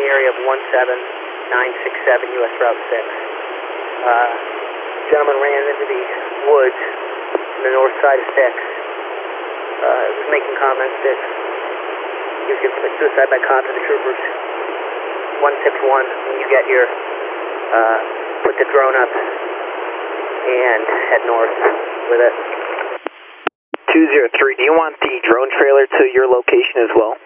the area of 17967 US Route 6. Gentleman ran into the woods on the north side of 6. Was making comments that he was going to commit suicide by cop to the troopers. 161, when you get here, put the drone up and head north with it. 203, do you want the drone trailer to your location as well?